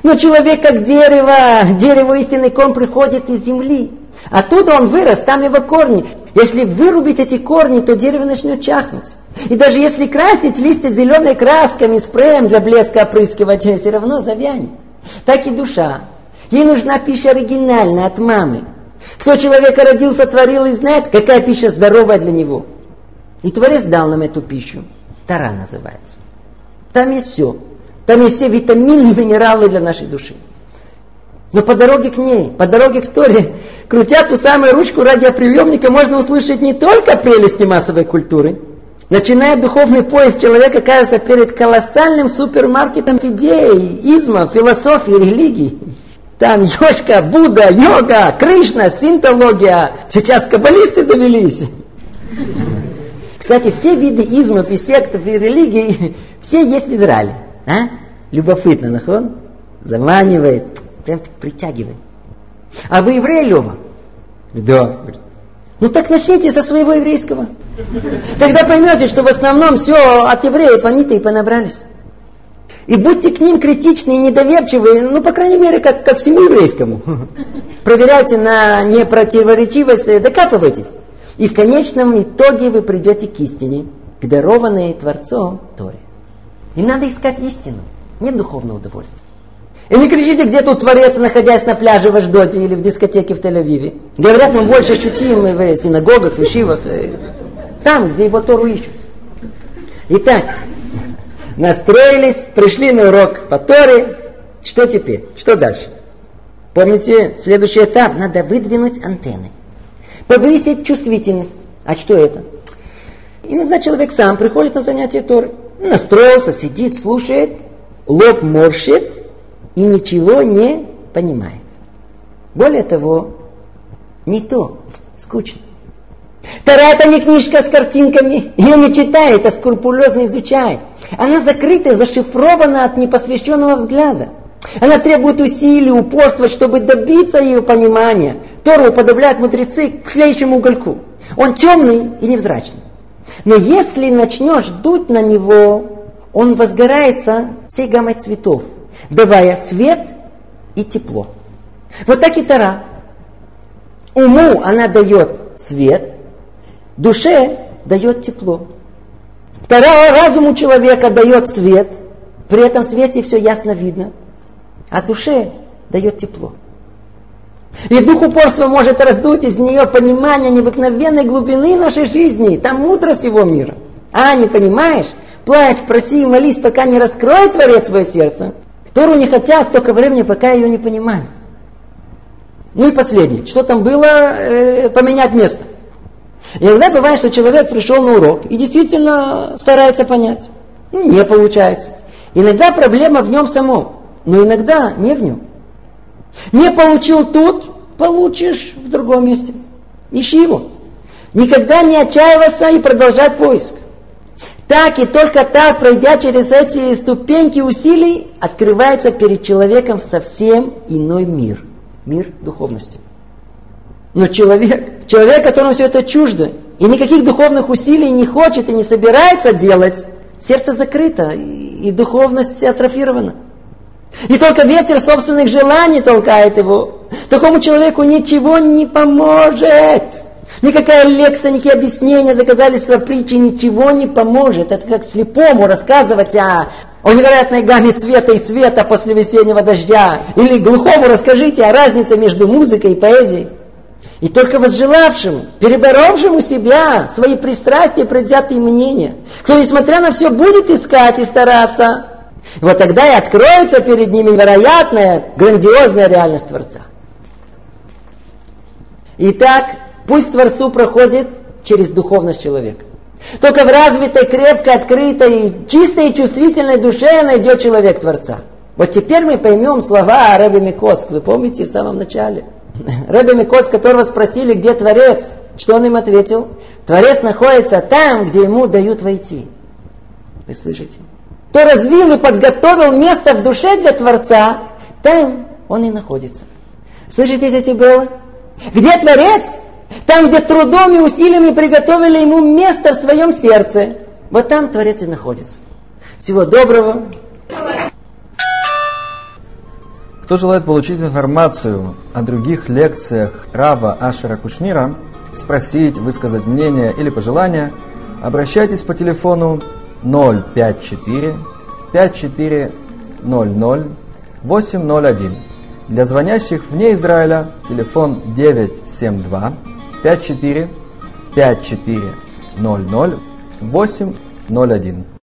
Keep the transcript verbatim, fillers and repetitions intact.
Но человек как дерево, дерево истинный корм приходит из земли. Оттуда он вырос, там его корни. Если вырубить эти корни, то дерево начнет чахнуть. И даже если красить листья зеленой красками, спреем для блеска опрыскивать, все равно завянет. Так и душа. Ей нужна пища оригинальная от мамы. Кто человека родил, сотворил и знает, какая пища здоровая для него. И Творец дал нам эту пищу. Тора называется. Там есть все. Там есть все витамины и минералы для нашей души. Но по дороге к ней, по дороге к Торе, крутя ту самую ручку радиоприемника, можно услышать не только прелести массовой культуры. Начиная духовный поиск, человек оказывается перед колоссальным супермаркетом идей, измов, философии, религий. Там йошка, Будда, йога, Кришна, синтология. Сейчас каббалисты завелись. Кстати, все виды измов и сектов и религий, все есть в Израиле. А? Любопытно, нахон? Заманивает, прям так притягивает. А вы еврей, Лева? Да. Ну так начните со своего еврейского. Тогда поймете, что в основном все от евреев они-то и понабрались. И будьте к ним критичны и недоверчивы, ну, по крайней мере, как ко всему еврейскому. Проверяйте на непротиворечивость, докапывайтесь. И в конечном итоге вы придете к истине, к дарованной Творцом Торе. И надо искать истину, не духовное удовольствие. И не кричите, где тут Творец, находясь на пляже в Ашдоде или в дискотеке в Тель-Авиве. Говорят, мы больше ощутим в синагогах, в ишивах, там, где его Тору ищут. Итак, настроились, пришли на урок по Торе. Что теперь? Что дальше? Помните, следующий этап, надо выдвинуть антенны. Повысить чувствительность. А что это? Иногда человек сам приходит на занятие Торы. Настроился, сидит, слушает, лоб морщит и ничего не понимает. Более того, не то, скучно. Тора — это не книжка с картинками, ее не читает, а скрупулезно изучает. Она закрыта, зашифрована от непосвященного взгляда. Она требует усилий, упорства, чтобы добиться ее понимания. Тору уподобляют мудрецы к тлеющему угольку. Он темный и невзрачный. Но если начнешь дуть на него, он возгорается всей гаммой цветов, давая свет и тепло. Вот так и Тора. Уму она дает свет, душе дает тепло. Тора разуму человека дает свет, при этом свете все ясно видно, а душе дает тепло. И дух упорства может раздуть из нее понимание необыкновенной глубины нашей жизни. Там мудрость всего мира. А, не понимаешь? Плачь, проси, молись, пока не раскроет Творец свое сердце. Тору не хотят столько времени, пока ее не понимают. Ну и последнее. Что там было? Э, поменять место. Иногда бывает, что человек пришел на урок и действительно старается понять. Ну, не получается. Иногда проблема в нем самом, но иногда не в нем. Не получил тут, получишь в другом месте. Ищи его. Никогда не отчаиваться и продолжать поиск. Так и только так, пройдя через эти ступеньки усилий, открывается перед человеком совсем иной мир. Мир духовности. Но человек, человек, которому все это чуждо, и никаких духовных усилий не хочет и не собирается делать, сердце закрыто, и духовность атрофирована. И только ветер собственных желаний толкает его. Такому человеку ничего не поможет. Никакая лекция, никакие объяснения, доказательства, притчи ничего не поможет. Это как слепому рассказывать о, о невероятной гамме цвета и света после весеннего дождя. Или глухому расскажите о разнице между музыкой и поэзией. И только возжелавшему, переборовшему себя, свои пристрастия и предвзятые мнения, кто, несмотря на все, будет искать и стараться, вот тогда и откроется перед ними невероятная, грандиозная реальность Творца. Итак, путь к Творцу проходит через духовность человека. Только в развитой, крепкой, открытой, чистой и чувствительной душе найдет человек Творца. Вот теперь мы поймем слова Ребе Микоцк. Вы помните в самом начале? Ребе Микоцк, которого спросили, где Творец, что он им ответил? Творец находится там, где ему дают войти. Вы слышите? Кто развил и подготовил место в душе для Творца, там он и находится. Слышите, дети Белла? Где Творец? Там, где трудом и усилиями приготовили ему место в своем сердце. Вот там Творец и находится. Всего доброго. Кто желает получить информацию о других лекциях Рава Ашера Кушнира, спросить, высказать мнение или пожелания, обращайтесь по телефону ноль пять четыре пять четыре ноль ноль восемь ноль один. Для звонящих вне Израиля телефон девять семь два пять четыре пять четыре ноль ноль восемь ноль один.